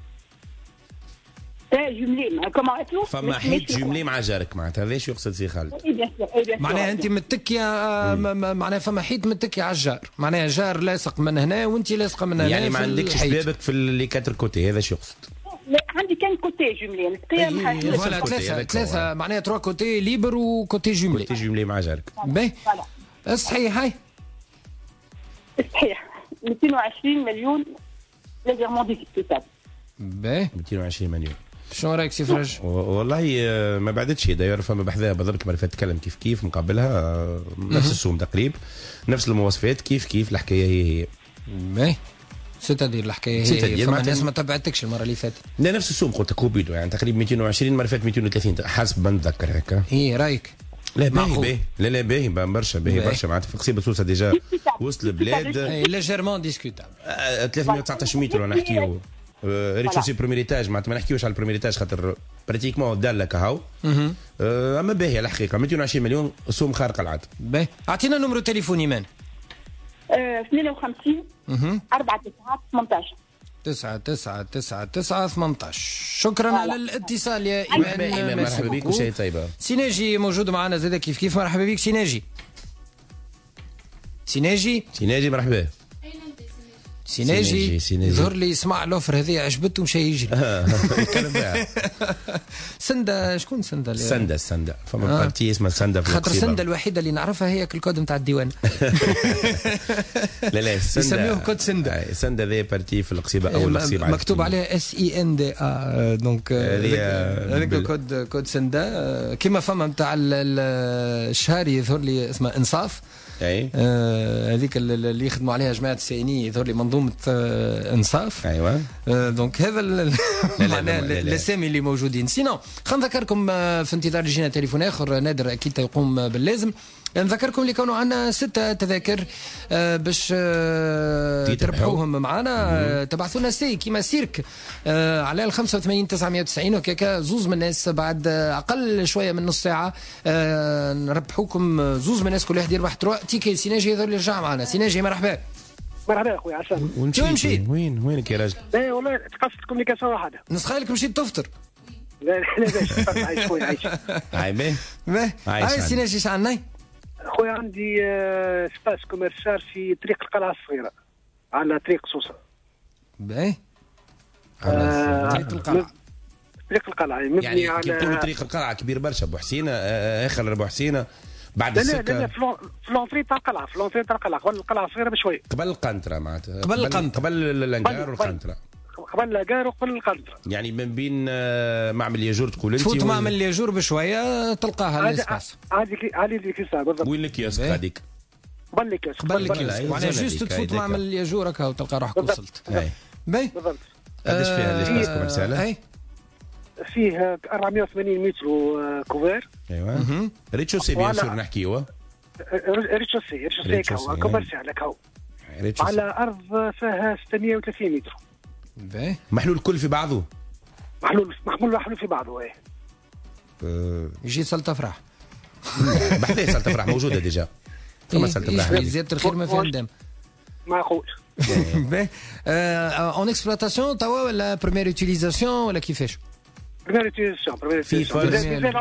جملة كما قلت له فما حيط جملة مع جارك معناتها هذا شو يقصد سي خالد؟ معناها انت متكيه معناها فما حيط متكي على الجار، معناها جار لاصق من هنا وانت لاصقه من هنا، يعني ما عندكش شبابك في اللي كاتر كوتي، هذا شو يقصد؟ لا عندي كان كوتي جملة نتقيا فوالا ثلاثة ثلاثة معناها تروا كوتي ليبر وكوتي جملة. كوتي جملة مع جارك. باهي. صحيح هاي. صحيح مئتين وعشرين مليون ليجيرمون ديسكوتابل. باهي. مئتين وعشرين مليون. شنو رايك سي فرج؟ والله ما بعدتش داير، فما بحذاها بالضبط المره فاتت تكلم كيف كيف مقابلها نفس السوم تقريبا نفس المواصفات كيف كيف الحكايه هي هي. باهي. ستادير الحكايه هي فما ناس ما تبعتكش المره اللي فاتت. لا نفس السوم قلت لك بيدو يعني تقريبا مئتين وعشرين المره فاتت مئتين وثلاثين حسب ما نتذكر هكا. اي رايك؟ لا باهي باهي لا لا باهي برشا باهي برشا معناتها في قصيبه سوسه ديجا وسط البلاد ليجيرمون ديسكوتابل. ثلاثمئة وتسعة عشر متر وانا نحكيو ريتشوسي بروميريتاج معناتها ما نحكيوش على البروميريتاج خاطر براتيكمون داله كهو. اما باهي الحقيقه مئتين وعشرين مليون سوم خارقه العاده. باهي اعطينا نمرو تليفون ايمان. اثنين وخمسين أربعة تسعة ثمانية عشر تسعة تسعة تسعة تسعة ثمانية عشر. شكرا على الاتصال يا ايمان. مرحبا بك وشيء طيبه. سيناجي موجود معنا زاد كيف كيف. مرحبا بك سيناجي. سيناجي سيناجي مرحبا. سيناجي يظهر لي يسمع الاوفر هذه عجبته ومشى يجري. سندا شكون سندا؟ سندا سندا فما آه. بارتي اسمها سندا في خاطر سندا الوحيده اللي نعرفها هي الكود نتاع الديوان. لا لا سندا يسميوه كود سندا. سندا ذي بارتي في القصيبه اول القصيبه مكتوب عليها اس اي ان دي ا دونك هذاك كود كود سندا كيما فما نتاع الشهري يظهر لي اسمه انصاف. اي هذيك آه اللي يخدموا عليها جماعه السينيه يظهر لي منظومه آه انصاف. ايوه آه دونك هذا معناها الاسامي اللي موجودين. سينو خلينا نذكركم آه في انتظار يجينا تليفون اخر نادر اكيد يقوم باللازم. نذكركم اللي كانوا عندنا ستة تذاكر آه باش آه تربحوهم معنا. آه تبعثوا لنا سي كيما سيرك آه على ال خمسة وثمانين تسعمئة وتسعين وكاكا زوز من الناس بعد آه اقل شويه من نص ساعه آه نربحوكم زوز من الناس كل واحد يربح تروا تيكي. سيناجي يظهر يرجع معنا. سيناجي مرحبا. مرحبا اخويا عسام. وين مشيت؟ وين وينك يا راجل؟ لا والله تقصت كوميونيكاسيون واحده. نسخايلك مشيت تفطر. لا لا لا عايش خويا عايش. هاي باهي باهي. هاي سيناجي ايش عندنا؟ خويا عندي سباس كوميرسال في طريق القلعه الصغيره على طريق سوسه. باهي. على طريق القلعه. طريق القلعه مبني يعني على كي نقولوا طريق القلعه كبير برشا ابو حسينه اخر ابو حسينه بعد لا السكه. لا لا في لونتري تاع القلعه في لونتري تاع القلعه قبل القلعه الصغيره بشوي. قبل القنطره معناتها قبل القنطره قبل الانكار والقنطره. قبل لاكار وقبل القنطره. يعني من بين معمل ياجور تقول انت تفوت معمل ياجور بشويه تلقاها الاسباس. هذيك هذه اللي كيسا بالضبط. وين الكياسك هذيك؟ قبل الكياسك. قبل الكياسك معناها جوست تفوت معمل ياجور هكا وتلقى روحك وصلت. باهي بالضبط. قداش فيها الاسباس كوميرسال؟ فيه أربعمئة وثمانين متر كوفير. ايوه ريتشوسي بيان سور نحكيوه. ريتشوسي ريتشوسي كهو كوميرسيال كهو على ارض فيها ستمئة وثلاثين متر. باهي. محلول الكل في بعضه. محلول محمول محلول في بعضه. ايه أه يجي سلطه فرح. بحثي سلطه فرح موجوده ديجا. فما سلطه فرح زيادة الخير ما فيها ندم. معقول. باهي. اون اكسبلوطاسيون توا ولا بريمير يوتيليزاسيون ولا كيفاش؟ بريمير يوتيليزاسيون بريمير في فرس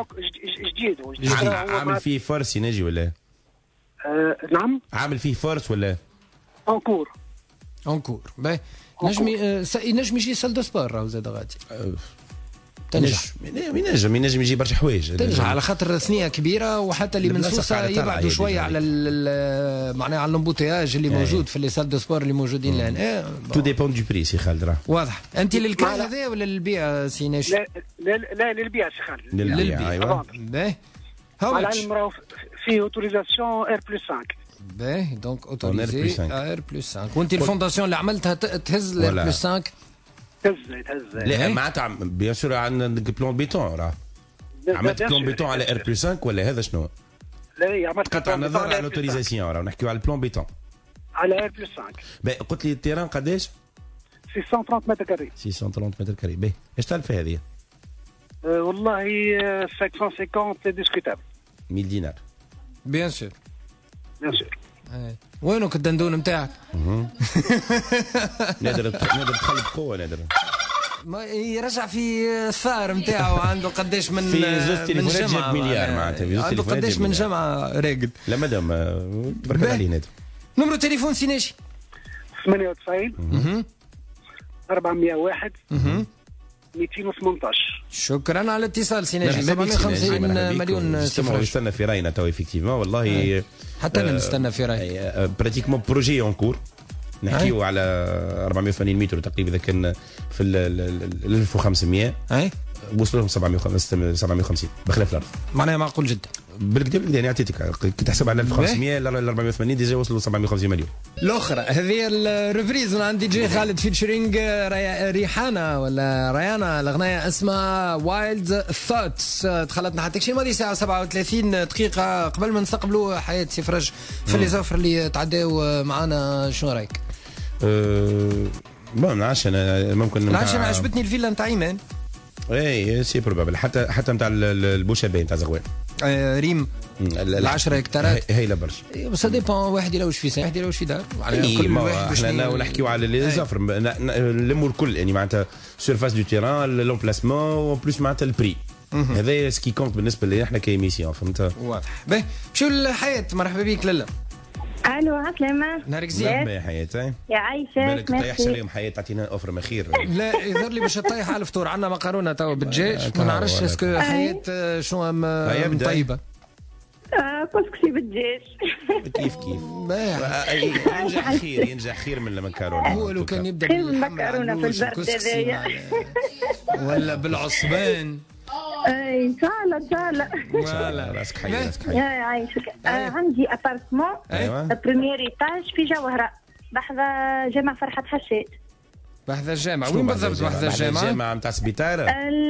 جديد. عامل فيه فرس ينجي ولا؟ آه نعم. عامل فيه فرس ولا؟ اونكور. اونكور. باهي. نجم ينجم يجي سال دو سبور راهو زاد غادي. تنجح. ينجم ينجم يجي برشا حوايج. تنجح على خاطر ثنيه كبيره وحتى اللي من سوسه يبعدوا شويه على معناها على الامبوتياج اللي موجود في لي سال دو سبور اللي موجودين لهنا. تو ديبون دو بري سي خالد راه. واضح. انت للكاي هذا ولا للبيع سي ناشي؟ لا لا لا للبيع سي خالد. للبيع ايوه. باهي. على العلم راه فيه اوتوريزاسيون ار بلس خمسة. باهي دونك اوتوريزي ار بلس خمسة. وانت الفونداسيون اللي عملتها تهز الار بلس خمسة؟ تهز تهز. لا معناتها بيان سور عندك بلون بيتون راه. عملت بلون بيتون على ار بلس خمسة ولا هذا شنو؟ لا عملت قطع النظر على الاوتوريزاسيون راه نحكيو على البلون بيتون. على ار بلس خمسة. قلت لي التيران قداش؟ ستمئة وثلاثين متر كاري. ستمئة وثلاثين متر كاري. باهي ايش تكلف هذه؟ أه والله خمسمئة وخمسين ديسكوتابل. مئة دينار. بيان سور. بيان سور. وينك الدندون نتاعك؟ نادر نادر تخلي بقوه نادر. ما يرجع في الثار نتاعو عنده قداش من في زوج تليفونات جاب مليار معناتها عنده قداش من جمعه راقد. لا مدام تبارك عليه نادر. نمرو تليفون سيناشي ثمانية وتسعين أربعمائة وواحد مئتين وثمانية عشر. شكرا على الاتصال سيناجي. سبعمائة وخمسين مليون صفر. نستنى في راينا تو افكتيفمون والله حتى انا نستنى في راي براتيكمون بروجي اون كور نحكيو على أربعمائة وثمانين متر تقريبا اذا كان في ال ألف وخمسمائة اي وصلوا لهم سبعمائة وخمسين بخلاف الارض. معناها معقول جدا بالكدا بالكدا يعني عطيتك كي تحسب على ألف وخمسمائة ل أربعمائة وثمانين ديجا وصلوا سبعمائة وخمسين مليون. الاخرى هذه الريفريز عندي جي خالد فيتشرينج ريحانه ولا ريانا الاغنيه اسمها وايلد ثوتس. دخلتنا حتى شي ماضي ساعه سبعة وثلاثين دقيقه قبل ما نستقبلوا حياه سي فرج في لي زوفر اللي تعداو معانا. شنو رايك؟ أه ما نعرفش انا ممكن نعرفش انا عجبتني الفيلا نتاع ايمان. اي سي بروبابل حتى حتى نتاع البوشابي نتاع زغوان آه ريم العشرة هكتارات هي لا برشا بس ديبون واحد يلوج في ساعه واحد يلوج في دار على كل واحد. احنا نحكيو على لي زافر نلموا الكل يعني معناتها سيرفاس دو تيران لومبلاسمون و بلوس معناتها البري هذا سكي كونت بالنسبه لنا احنا كايميسيون فهمت. واضح. باهي نمشيو للحياه. مرحبا بك لالا. الو عسلامة. نهارك زين يا حياة. يا عايشة بالك طيحش عليهم حياة تعطينا اوفر مخير. لا يظهر لي باش تطيح على الفطور عندنا مقارونه توا بالدجاج ما نعرفش اسكو حياة شنو طيبه. كسكسي بالدجاج. كيف كيف ينجح خير ينجح خير من المكرونه. هو لو كان يبدا خير من المكرونه في البرد هذايا ولا بالعصبان. اي ان شاء الله ان شاء الله. فوالا راسك حي راسك حي. يا عايشك عندي ابارتمون بريمير ايتاج في جوهره بحذا جامع فرحة حشاد. بحذا الجامع وين بالضبط؟ بحذا الجامع الجامع نتاع سبيطار.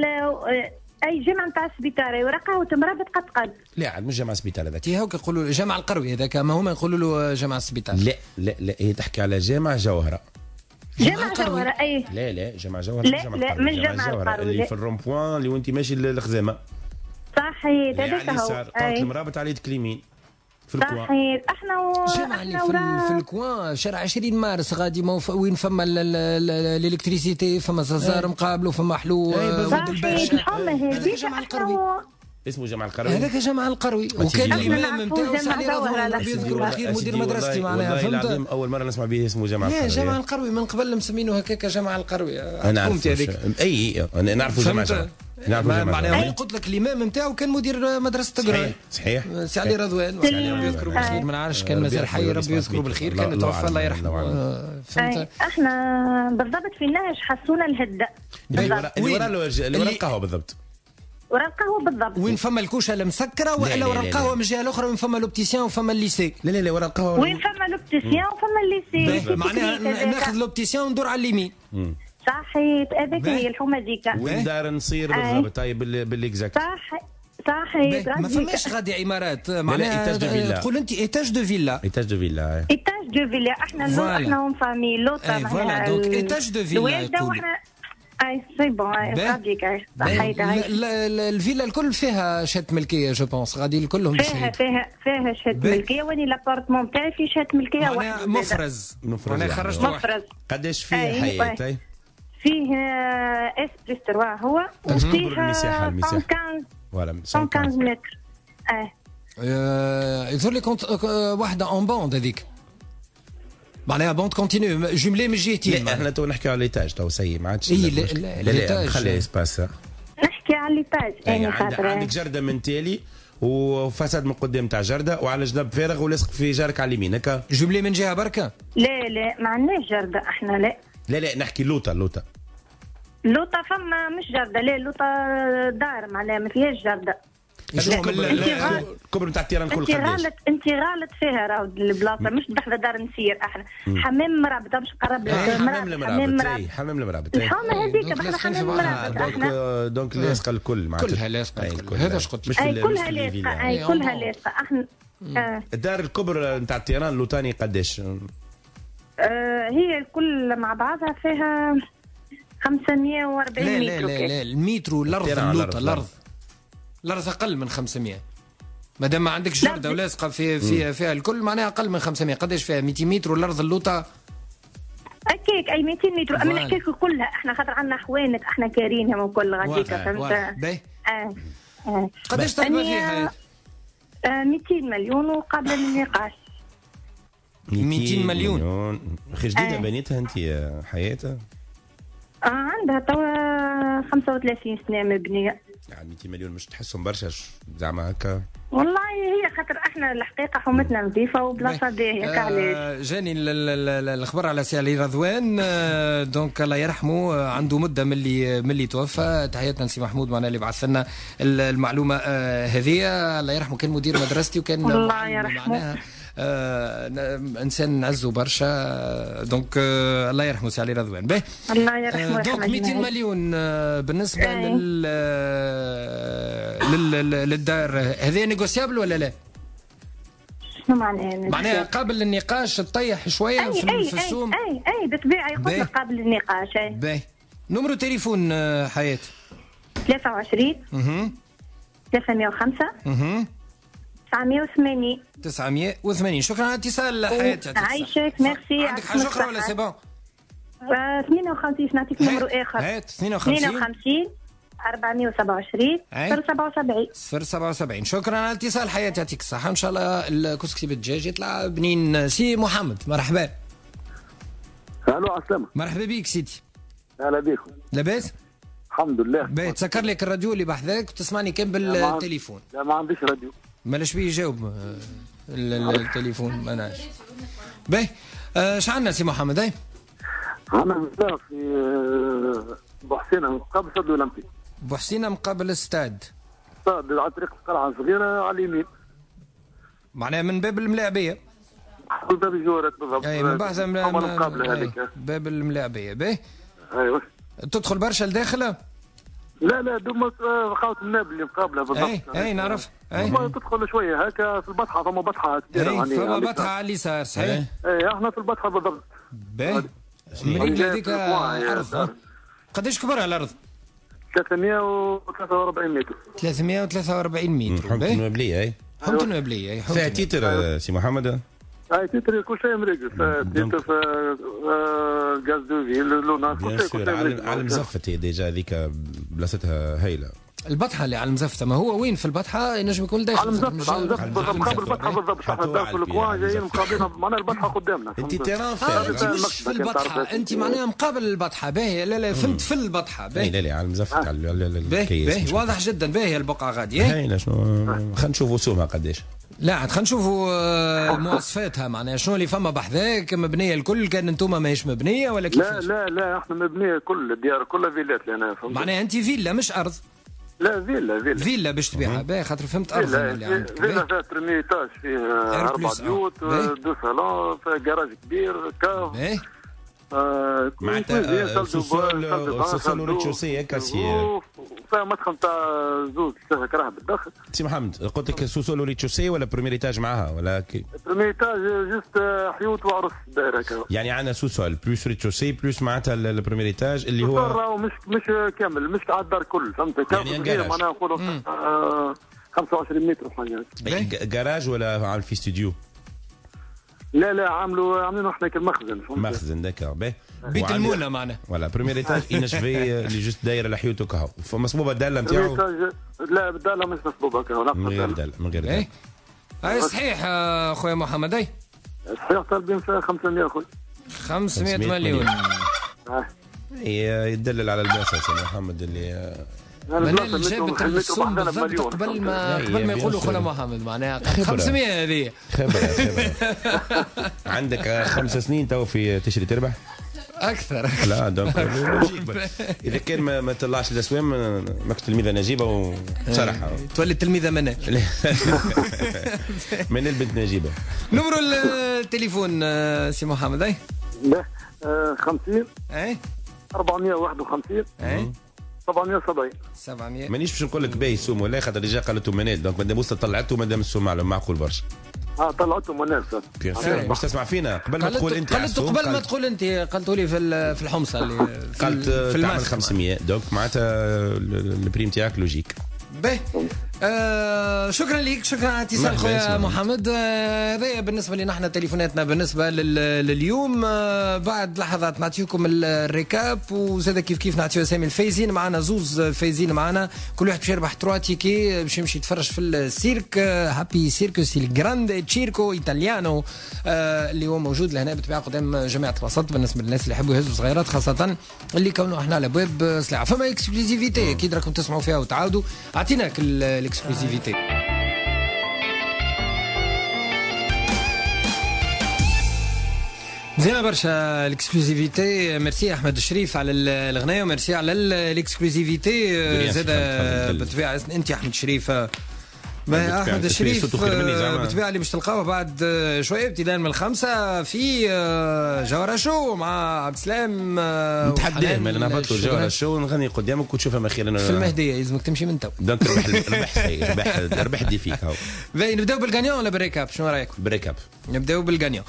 اي جامع نتاع سبيطار ورقه وتمرة قد. لا مش جامع سبيطار هذاك. هاك يقولوا جامع القروي هذاك ما هما يقولوا له جامع سبيطار. لا لا لا هي تحكي على جامع جوهره. جامع جوهره اي لا لا جامع جوهره لا لا مش جامع القروي اللي في الروم بوان اللي وانت ماشي للخزامه. صحيت هذاك هو. اي المرابط على يدك اليمين في الكوان. صحيح احنا و... احنا في, في الكوان شارع عشرين مارس غادي موف... وين فما الالكتريسيتي فما زازار مقابل وفما حلو ود الباشا. هذاك جامع القروي اسمه جامع القروي. هذاك جامع القروي وكان الامام نتاعو سعدي رضوان ربي يذكره بالخير مدير مدرستي معناها فهمت. اول مره نسمع به اسمه جامع القروي. لا جامع القروي من قبل مسمينه هكاك جامع القروي. انا عارف اي انا نعرفوا جامع نعرفوا معناها قلت لك الامام نتاعو كان مدير مدرسه تقرا. صحيح سي علي رضوان ربي يذكره بالخير ما نعرفش كان مازال حي ربي يذكره بالخير كان توفى الله يرحمه. فهمت. احنا بالضبط في النهج حسونا الهدة اللي ورا اللي ورا القهوه بالضبط. ورا القهوه بالضبط. وين فما الكوشه المسكره ولا ورا القهوه من الجهه الاخرى وين فما لوبتيسيان وفما الليسي؟ لا لا لا ورا القهوه وين فما لوبتيسيان وفما الليسي. معناها ناخذ لوبتيسيان وندور على اليمين. صحيت هذاك هي الحومه ديكا. وين دار نصير بالضبط طيب بالاكزاكت. صح صحيت. ما فماش غادي عمارات معناها تقول انت ايتاج دو فيلا. ايتاج دو فيلا ايتاج دو فيلا احنا احنا اون فامي لوطا فوالا دونك ايتاج دو فيلا يقولوا. اي سي بون غاديك صحيت. الفيلا الكل فيها شهاده ملكيه جو بونس غادي الكلهم فيها فيها فيها شهاده ملكيه واني لابارتمون تاعي فيه شهاده ملكيه واحده مفرز مفرز انا خرجت مفرز. قداش فيه حياه؟ فيه اس بلس ثلاثة هو وفيه المساحه المساحه فوالا مية وخمسة متر. اه يظهر لي كنت واحده اون بوند هذيك معناها بوند كونتينيو جمله من جهتين. لا احنا تو نحكي على ليتاج تو سي ما عادش. اي لا لا خلي اسباس نحكي على ليتاج. يعني عندك جرده من تالي وفساد من قدام تاع جرده وعلى جنب فارغ ولصق في جارك على اليمين هكا. جمله من جهه بركه. لا لا ما عندناش جرده احنا. لا لا لا نحكي لوطه لوطه لوطه فما مش جرده. لا لوطه دار معناها ما فيهاش جرده. الكبر نتاع التيران كل قداش؟ انت غلط انت غلط فيها راهو البلاصه مش بحذا دار نسير احنا حمام مرابط مش قرب حمام المرابط. حمام المرابط الحومه هذيك احنا حمام المرابط احنا دونك لاصقه الكل معناتها كلها لاصقه. هذا اش قلت لك اي كلها لاصقه. اي كلها لاصقه احنا. الدار الكبر نتاع التيران اللوطاني قداش؟ هي الكل مع بعضها فيها خمسمائة وأربعين متر. لا لا لا المتر الارض اللوطه الارض الارض اقل من خمسمائة. مادام ما عندكش جرده ولاصقه في في فيها الكل معناها اقل من خمسمية. قداش فيها مئتين متر والارض اللوطه هكاك اي مئتين متر. اما نحكي لك كلها احنا خاطر عندنا حوانت احنا كارينهم وكل غاديك فهمت. باهي اه اه قداش طالبه فيها؟ آه مئتين مليون وقابله للنقاش. مئتين مليون اخي جديده بنيتها انت يا حياتها؟ آه عندها توا خمسة وثلاثين سنه مبنيه. يعني مئتين مليون مش تحسهم برشا زعما هكا؟ والله هي خاطر احنا الحقيقه حومتنا نظيفه وبلاصه باهيه كعلاش. آه جاني الخبر على سي علي رضوان آه دونك الله يرحمه عنده مده من اللي من اللي توفى. تحياتنا لسي محمود معنا اللي بعث لنا المعلومه آه هذه. الله يرحمه كان مدير مدرستي وكان الله يرحمه آه انسان نعزه برشا. دونك آه الله يرحمه سي علي رضوان. باهي الله يرحمه. آه دونك مئتين مليون آه بالنسبه آه. لل, آه لل للدار هذه نيغوسيابل ولا لا؟ شنو معناها؟ معناها قابل للنقاش تطيح شويه أي في, أي في السوم. اي اي بالطبيعه يقول قابل للنقاش. اي باهي نمرو تليفون آه حياه ثلاثة وعشرين اها ثلاثمية وخمسة اها تسعمية وثمانين تسعمية وثمانين. شكرا على الاتصال حياة. عايشك ميرسي. عندك حاجة أخرى ولا سي بون؟ اثنين وخمسين نعطيك نمرو آخر. اثنين وخمسين أربعمية وسبعة وعشرين صفر سبعة وسبعين صفر سبعة وسبعين. شكرا على الاتصال حياة يعطيك الصحة. إن شاء الله الكسكسي بالدجاج يطلع بنين. سي محمد مرحبا. الو عسلامة. مرحبا بيك سيدي. اهلا بكم. لاباس؟ الحمد لله. باهي تسكر لك الراديو اللي بحذاك وتسمعني كان بالتليفون. لا ما عنديش راديو. مالاش بيه يجاوب التليفون ما نعرفش. باهي اش عندنا سي محمد؟ اي عندنا في بوحسينه مقابل استاد الاولمبي. بوحسينه مقابل الاستاد. استاد على طريق القلعه صغيره على اليمين. معناها من باب الملاعبيه. من باب الجوارات بالضبط. اي من بعد المقابله هذيك. باب الملاعبيه. باهي ايوه. تدخل برشا لداخل؟ لا لا دوما خاوة الناب اللي مقابله بالضبط. اي اي نعرف. اي تدخل شويه هكا في البطحه. فما بطحه كبيره يعني فما بطحه على اليسار صحيح. اي احنا في البطحه بالضبط. باهي من هذيك الارض قداش كبرها الارض؟ ثلاثمية وثلاثة وأربعين متر. ثلاثمية وثلاثة وأربعين متر. حومة المبليه. اي حومة المبليه. اي فيها تيتر سي محمد؟ اي تيتر كل شيء مريقل. تيتر في غاز دوفي لونا كل شيء. على المزفت ديجا هذيك بلاصتها هايله. البطحه اللي على المزفته ما هو وين في البطحه ينجم يكون داخل على المزفت. على المزفت مقابل البطحه بالضبط. احنا داخل الكوان جايين مقابلين معناها البطحه قدامنا. انت تيران انت مش في البطحه انت معناها مقابل البطحه. باهي لا لا فهمت في البطحه. باهي لا لا على المزفت على الكيس. باهي واضح جدا. باهي البقعه غاديه. هايله. شنو خلينا نشوفوا سومها قداش. لا عاد خلينا نشوفوا مواصفاتها معناها شنو اللي فما بحذاك مبنيه الكل. كان انتم ماهيش مبنيه ولا كيفاش؟ لا لا لا احنا مبنيه كل الديار كلها فيلات لهنا. معناها انت فيلا مش ارض؟ لا فيلا فيلا فيلا باش تبيعها. باهي خاطر فهمت ارض اللي عندك. فيلا فيها ترمي ايتاج فيه اربع بيوت دو صالون فيها جراج كبير كاف. باهي معناتها سوسول وريتشوسي هكا سي فيها مدخل تاع زوج ثلاثة كراهب بالداخل. سي محمد قلت لك سوسول وريتشوسي ولا بريمير ايتاج معاها ولا كي؟ بريمير ايتاج جست حيوت وعرس دايره هكا. يعني عندنا سوسول بلوس ريتشوسي بلوس معناتها البريمير ايتاج اللي هو راهو مش مش كامل مش على الدار كل فهمت. يعني معناها نقولوا خمسة وعشرين متر حاجه. جراج ولا على في استوديو؟ لا لا عاملوا عاملينه احنا كمخزن. مخزن داكور. باهي بيت المونه معناها. ولا بريمير ايتاج انشفي اللي جست دايره لحيوته كهو فمصبوبه الداله نتاعو. لا الداله مش مصبوبه كهو. من غير داله من غير داله. اي صحيح خويا محمد. اي صحيح طالبين فيها خمسمية اخويا. خمسمية مليون. يدلل على الباس يا محمد اللي منال جابت السوم بالضبط قبل ما قبل ما يقولوا خويا محمد معناها خمسمية هذه خبره خبره. عندك خمس سنين تو في تشري تربح اكثر. لا دونك اذا كان ما, ما طلعش الاسوام ماكش تلميذه نجيبه وبصراحه تولي التلميذه منال. منال بنت نجيبه. نمرو التليفون سي محمد. اي خمسين اي أربعمية وواحد وخمسين اي سبعمية وسبعين. سبعمية مانيش باش نقول لك باهي السوم ولا خاطر رجال قالته منال دونك مادام وصلت طلعته مادام السوم معقول برشا. اه طلعته منال بيان سور باش تسمع فينا قبل ما تقول انت. قلت قبل ما تقول انت قلتوا لي في في الحمصه اللي قلت تعمل خمسمية دونك معناتها البريم تاعك لوجيك. باهي آه شكرا لك، شكرا على اتصال خويا محمد. هذا آه بالنسبه لنا احنا تليفوناتنا بالنسبه لليوم. آه بعد لحظات نعطيكم الريكاب وزاد كيف كيف نعطيو اسامي الفايزين. معنا زوز فايزين معنا، كل واحد باش يربح ثلاثة تيكي باش يمشي يتفرج في السيرك هابي سيركوس الجراند تشيركو ايطاليانو آه اللي هو موجود لهنا بالطبيعه قدام جامعه الوسط بالنسبه للناس اللي يحبوا يهزوا صغيرات، خاصه اللي كونوا احنا على ابواب سلعه. فما اكسكلوزيفيتي اكيد راكم تسمعوا فيها وتعاودوا. اعطيناك الاكسكلوزيفيتي. زينة برشا الاكسكلوزيفيتي. ميرسي احمد الشريف على الغنايه وميرسي على الاكسكلوزيفيتي. زاد بالطبيعه انت احمد الشريف احمد الشريف بالطبيعه اللي باش تلقاوه بعد شويه ابتداء من الخمسه في جوهره شو مع عبد السلام. نتحداه ما نهبط له جوهره شو نغني قدامك وتشوفها مخيرا في المهديه. يلزمك تمشي من تو. دونك ربح ربح ربح ربح دي فيك هاو. باهي نبداو بالغانيون ولا بالريكاب؟ شنو رايكم؟ بالريكاب. نبداو بالغانيون.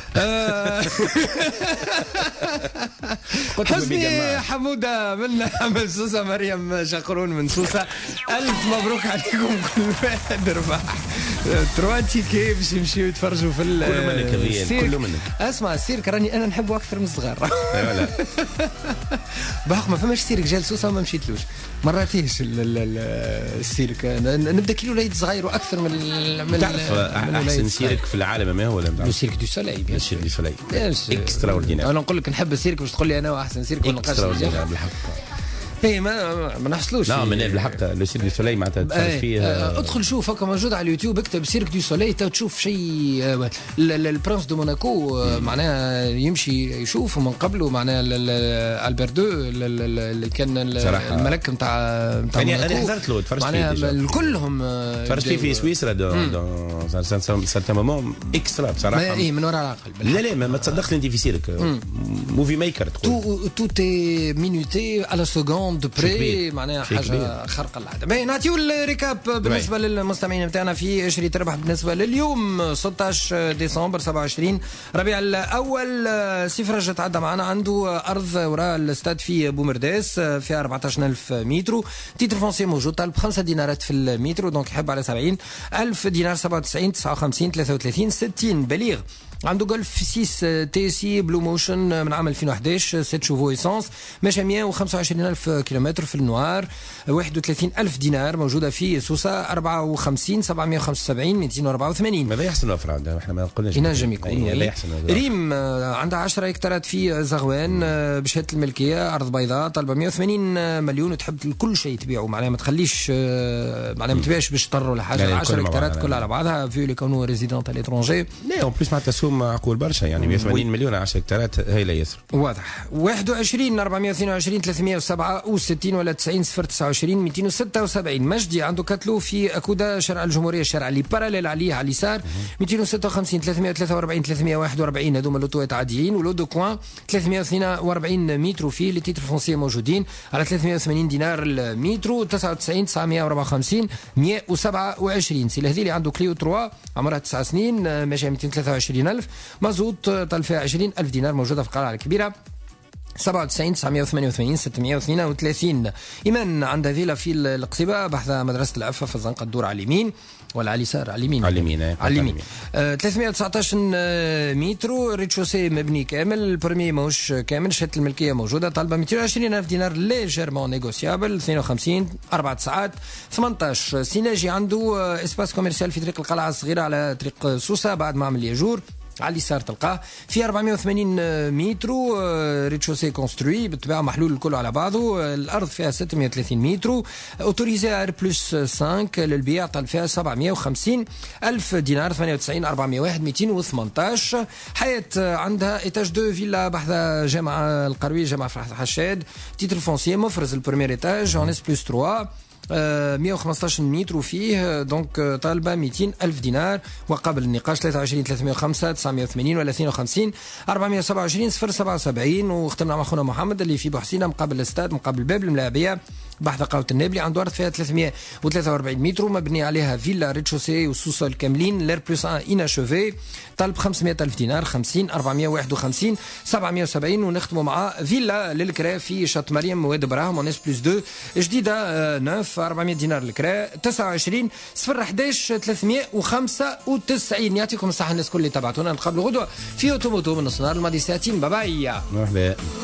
حسني حموده من من سوسه، مريم شقرون من سوسه. الف مبروك عليكم كل واحد ربح ثلاثة تيكي باش يمشيو يتفرجوا في السيرك. كله منك. اسمع السيرك راني انا نحبه اكثر من الصغار. ايوا بحق ما فماش سيرك جا لسوسه وما مشيتلوش مراتيش السيرك. نبدا كيلو وليد صغير واكثر من من تعرف احسن سيرك في العالم ما هو ولا لو سيرك دو سولاي. بيان سير دو سولاي اكسترا اوردينير. انا نقول لك نحب السيرك باش تقول لي انا احسن سيرك ولا اكسترا اوردينير بالحق. اي ما ما نحصلوش. لا من بالحق لو سيرك دو سولاي معناتها تفرج فيه. اه ادخل شوف هكا موجود على اليوتيوب، اكتب سيرك دو سولاي تشوف شيء. البرنس دو موناكو معناها يمشي يشوف من قبله معناها البردو اللي كان الملك نتاع نتاع يعني انا حضرت له تفرجت فيه كلهم. تفرجت فيه في سويسرا دون سارتان مومون اكسترا بصراحه. اي من وراء العقل. لا لا ما تصدقش انت في سيرك موفي ميكر تقول تو تي مينوتي على سكوند دو بري معناها حاجه خارقه للعاده. باهي نعطيو الريكاب بالنسبه للمستمعين نتاعنا في اشري تربح بالنسبه لليوم ستة عشر ديسمبر سبعة وعشرين ربيع الاول. سي فرج تعدى معنا عنده ارض وراء الاستاد في بومرداس فيها أربعة عشر ألف متر. تيتر فونسي موجود طالب خمسة دينارات في المتر دونك يحب على سبعين ألف دينار. سبعة وتسعين تسعة وخمسين ثلاثة وثلاثين ستين بليغ. عنده جولف ستة تي سي بلو موشن من عام ألفين وأحد عشر ستة شوفو ايسانس ماشي مئة وخمسة وعشرين ألف كيلومتر في النوار. واحد وثلاثين ألف دينار موجوده في سوسه. أربعة وخمسين سبعمية وخمسة وسبعين مئتين وأربعة وثمانين. ماذا يحسن الاوفر عندها؟ احنا ما قلناش ينجم يكون. لا يحسن. ريم عندها عشرة هكتارات في زغوان بشهاده الملكيه، ارض بيضاء طالبه مئة وثمانين مليون وتحب كل شيء تبيعه معناها ما تخليش معناها ما تبيعش بالشطر ولا حاجه. عشرة هكتارات كلها على بعضها في اللي كونوا ريزيدونت على ليترونجي. لا اون بليس معناتها سوم معقول برشا يعني مئة وثمانين مليون عشرة هكتارات هايله ياسر. واضح. واحد وعشرين أربعمئة واثنين وعشرين ثلاثمئة وسبعة وستين ولا تسعين صفر تسعة وعشرين مئتين وستة وسبعين. مجدي عنده كتلو في أكودا شارع الجمهورية الشارع اللي باراليل عليه على اليسار مئتين وستة وخمسين ثلاثمئة وثلاثة وأربعين ثلاثمئة وواحد وأربعين. هذوما اللوتوات عاديين. ولو دو كوان ثلاثمئة واثنين وأربعين متر فيه. لي تيتر فونسي موجودين على ثلاثمئة وثمانين دينار المتر. تسعة وتسعين تسعمئة وأربعة وخمسين مئة وسبعة وعشرين. سي الهذيلي عنده كليو ثلاثة عمرها تسع سنين ماشي مئتين وثلاثة وعشرين ألف مازوت طال فيها عشرين ألف دينار موجوده في القلعه الكبيره. سبعة وتسعين تسعمئة وثمانية وثمانين ستمئة واثنين وثلاثين. إيمان عندها فيلا في القصيبة بحذا مدرسة العفة في الزنقة الدور على اليمين ولا على اليسار؟ على اليمين. على اليمين. على اليمين. آه ثلاثمئة وتسعة عشر متر. ريتشوسي مبني كامل. البرمي ماهوش كامل. شهادة الملكية موجودة طالبة مئتين وعشرين ألف دينار ليجيرمون نيغوسيابل. اثنين وخمسين أربع ساعات ثمانية عشر. سيناجي عنده اسباس كوميرسيال في طريق القلعة الصغيرة على طريق سوسة بعد معمل ياجور على اليسار تلقاه في أربعمئة وثمانين متر. ريتشوسي كونستروي بالطبيعه محلول الكل على بعضه. الارض فيها ستمئة وثلاثين متر. اوتوريزي ار بلس خمسة للبيع طال فيها سبعمئة وخمسين ألف دينار. ثمانية وتسعين أربعمئة وواحد مئتين وثمانية عشر. حياة عندها ايتاج دو فيلا بحذا جامعه القروي جامعه فرحة حشاد. تيتر فونسي مفرز البريمير ايتاج اون اس بلس ثلاثة مئة وخمسة عشر متر فيه دونك طالبه مئتين ألف دينار. وقبل النقاش ثلاثة وعشرين ثلاثمئة وخمسة تسعمئة وثمانين ولا اثنين وخمسين أربعمئة وسبعة وعشرين صفر سبعة وسبعين. وختمنا مع خونا محمد اللي في بوحسينه مقابل الاستاد مقابل باب الملاعبيه بحث قهوة النابلي، عنده أرض فيها ثلاثمائة وثلاثة وأربعين متر ومبني عليها فيلا ريتشوسي وسوسول كاملين، لير بلوس واحد اناشوفي، طلب خمسمائة ألف دينار، خمسين أربعمائة وواحد وخمسين سبعمائة وسبعين. ونختموا مع فيلا للكراء في شط مريم واد براهم وناس بلس دو جديدة تسعة أربعمائة دينار الكراء، تسعة وعشرين صفر أحد عشر ثلاثمائة وخمسة وتسعين. يعطيكم الصحة الناس كل اللي تابعتونا، نتقابلوا غدوة في اوتوموتو من نص نهار الماضي ساعتين. باي باي.